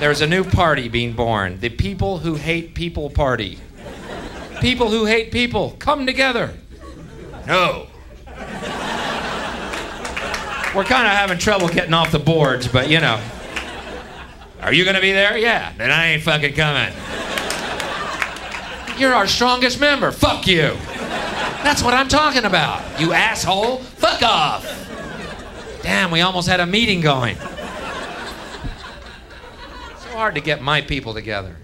There's a new party being born. The People Who Hate People Party. People who hate people, come together. No. We're kind of having trouble getting off the boards, but you know. Are you gonna be there? Yeah. Then I ain't fucking coming. You're our strongest member. Fuck you. That's what I'm talking about. You asshole. Fuck off. Damn, we almost had a meeting going. So hard to get my people together.